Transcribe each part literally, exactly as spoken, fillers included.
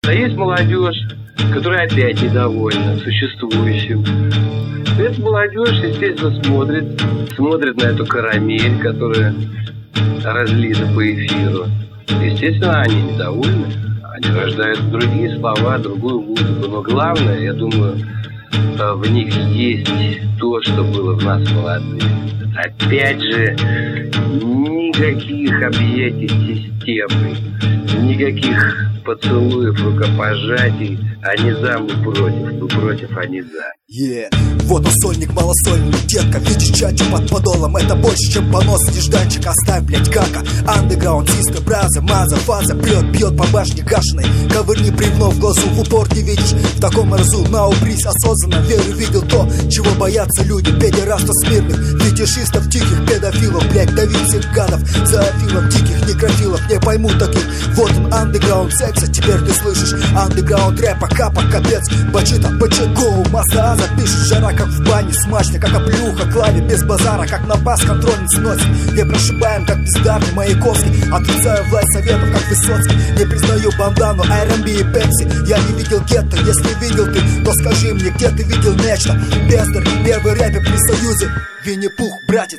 А есть молодежь, которая опять недовольна существующим. Эта молодежь, естественно, смотрит, смотрит на эту карамель, которая разлита по эфиру. Естественно, они недовольны. Они рождают другие слова, другую музыку. Но главное, я думаю, в них есть то, что было в нас молодых. Опять же, никаких объятий системы, никаких поцелуев, рукопожатий. Они за, мы против, мы против, они за. Yeah. Вот он сольник малосольный, детка, видишь чачу под подолом. Это больше, чем понос, нежданчик, оставь, блять, кака. Андеграунд, систер, браза, маза, фаза. Бьет, бьет по башне гашеной. Ковырни бревно в глазу, в упор не видишь. В таком разу, на упрись, осознанно верю, видел то, чего боятся люди. Педерастов смирных, фетишистов, тихих педофилов. Блять, давить всех гадов, зоофилов, диких некрофилов. Не пойму таких, вот он андеграунд секса. Теперь ты слышишь, андеграунд рэпа, капа, капец. Бачита, бачагоу, масса. Запишешь, жара как в бане, смачно, как оплюха, клаве без базара, как на бас контрольный сносит. Не прошибаем, как бездарный Маяковский. Отрицаю власть советов, как Высоцкий. Не признаю бандану, эр эм би и Пепси. Я не видел гетто, если видел ты, то скажи мне, где ты видел нечто. Бездарь, первый рэпер при союзе. Винни-Пух, братец.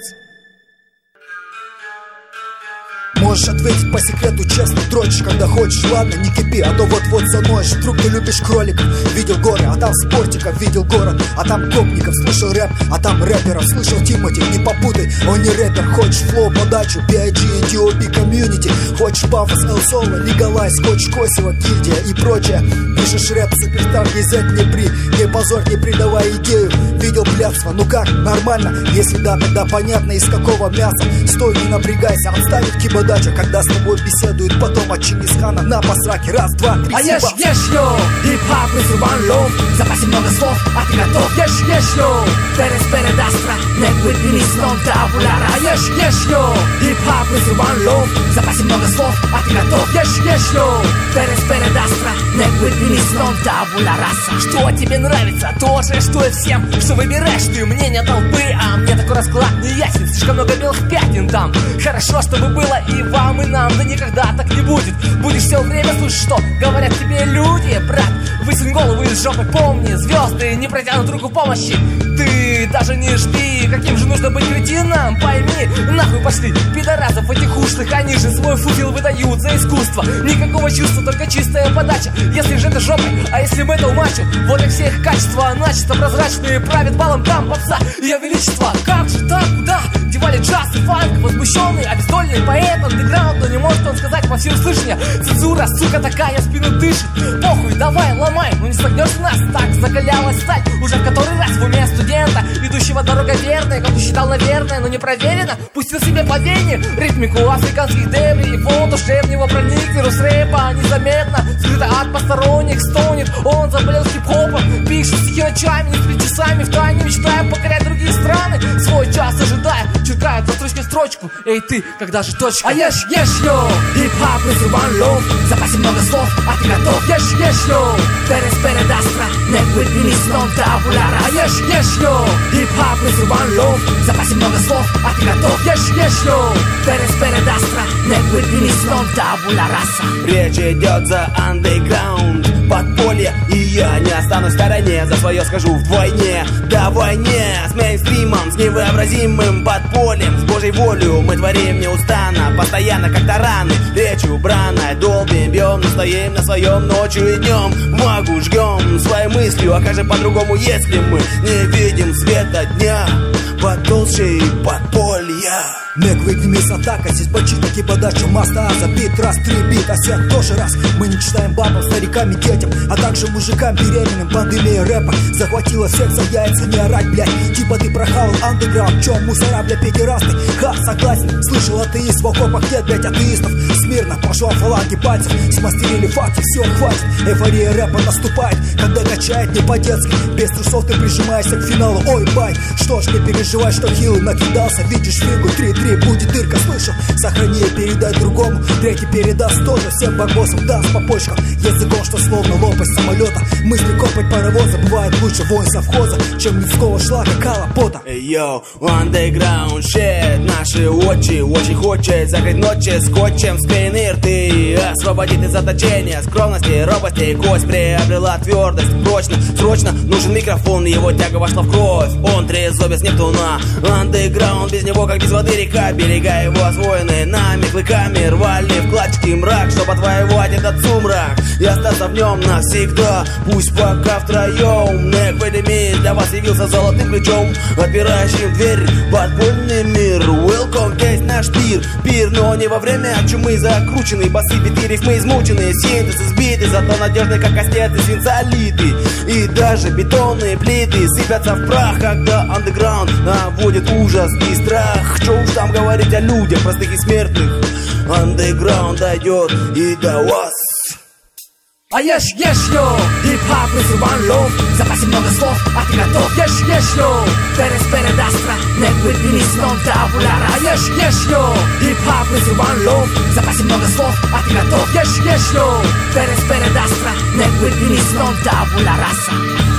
Можешь ответить по секрету честно, дрочишь, когда хочешь, ладно, не кипи, а то вот-вот заноешь. Вдруг ты любишь кроликов, видел горы, а там спортиков, видел город, а там гопников, слышал рэп, а там рэперов, слышал Тимати, не попутай, он не рэпер. Хочешь флоу, подачу, би ай джи, ди о би, комьюнити, хочешь пафос, эл соло, легалайз, хочешь Косева, гильдия и прочее. Пишешь рэп, суперстар, везет, не при, не позор, не придавай идею. Видел блядство, ну как, нормально, если да, тогда понятно, из какого мяса. Стой, не напрягайся, отставить кибо дача, когда с тобой беседуют потом от Чингисхана на посраке. Раз, два, три, а ешь, ешь, йоу, хип-хап из Urban Love. В запасе много слов, а ты готов. Ешь, ешь, йоу, перес передастра, не выпились нон табуляра. А ешь, ешь, йоу, хип-хап из Urban Love. В запасе много слов, а ты готов. Ешь, ешь, йоу, перес передастра, не выпились нон табуляра. Что тебе нравится? То же, что и всем. Что выбираешь ты мнение толпы, а мне такой расклад не ясен. Слишком много белых пятен там. Хорошо, чтобы было и вам, и нам, да никогда так не будет. Будешь все время слушать, что говорят тебе люди. Брат, высунь голову из жопы, помни, звезды не протянут руку помощи. Ты даже не жди, каким же нужно быть кретином. Пойми, нахуй пошли пидорасов этих ушлых. Они же свой фузел выдают за искусство. Никакого чувства, только чистая подача. Если же это жопой, а если мы это мачо. Вот и все их качества, начисто прозрачные. Правит балом там попса, ее величество. Как же так, куда девали джаз и фанк? Возмущенный, обездоленный поэт андеграунд, но не может он сказать во всеуслышание. Цензура, сука такая, спину дышит. Похуй, давай, ломай, ну не согнешься нас. Так закалялась сталь, уже в который раз в уме студента, идущего дорога верная, как считал, наверное, но не проверено. Пустил себе по вене ритмику африканских дебри. И фон душевного проник вирус рэпа незаметно, скрыто от посторонних, стонет. Он заболел хип-хопом, пишет стихи ночами, не спит часами, втайне мечтая покорять другие страны. Свой час ожидая, чекает по строчке строчку. Эй ты, когда же точка? А ешь, ешь, йоу, хип-хап из Urban Love. В запасе много слов, а ты готов. Ешь, ешь, йоу, перес передастра, не выпились нон табуляра. А ешь, ешь, йоу, хип-хап из Urban Love. В запасе много слов, а ты готов. Ешь, ешь, йоу, перес передастра, не выпились нон табуляра. Речь идет за андеграунд, подполье, и я не останусь в стороне. За свое скажу вдвойне, да войне. С мейнстримом, с невообразимым подпольем. С Божьей волей мы творим неустанно, постоянно как тараны. Речь убранная, долбим, бьем, но стоим на своем ночью и днем. Бумагу жгем своей мыслью, а как же по-другому, если мы не видим света дня под толщей подполья? Мег, выгнемись атака, здесь бачита, кибодача, маста, забит, раз, три бит, а свет тоже раз. Мы не читаем бабам, старикам и детям, а также мужикам беременным. Пандемия рэпа захватила всех за яйца, не орать, блядь. Типа ты прохавал андеграунд, чё, мусора, бля, педерасты? Ха, согласен, слышал атеист, в окопах нет, блядь, атеистов. Смирно, пошел фаланги пальцев, смастерили факты, все, хватит. Эйфория рэпа наступает, когда качает не по-детски. Без трусов ты прижимаешься к финалу, ой, бай. Что ж, не переживай, что хилый накидался, видишь фигу, три-три. внутри будет дырка, слышу. Сохрани и передай другому, третий передаст тоже. Всем барбосам даст по почкам языком, что словно лопасть самолета. Мысли копать паровоза, бывает лучше вонь совхоза, чем людского шлака, кала, пота. Йоу, underground shit. Наши очи очень хочет закрыть ночи скотчем, склеенные рты, освободить из заточения скромности, робости и кость приобрела твердость. Прочно, срочно нужен микрофон, его тяга вошла в кровь. Он трезобец Нептуна. Underground, без него как без воды река. Берега его освоенные нами клыками рвали в клочки мрак, чтоб отвоевать этот сумрак и остаться в нем навсегда. Пусть пока втроем Neck with the Mist для вас явился золотым ключом, отпирающим дверь подпольный мир. Welcome, здесь наш пир. Пир, но не во время чумы закрученный. Басы, биты, рифмы измученные, синтез избитый, зато надежный, как кастет и свинцолиты. И даже бетонные плиты сыпятся в прах, когда андеграунд наводит ужас и страх. Что уж там говорить о людях, простых и смертных. Андеграунд дойдет и до вас. А ешь, ешь, йо, хип-хап is one love. В запасе много слов, а ты готов? Ешь, ешь, йо, перес передастра, нет выпились, нон табуляра. А ешь, ешь, йо, хип-хап is one love. В запасе много слов, а ты готов? Ешь, ешь, йо, перес передастра, нет выпились, нон табуляра.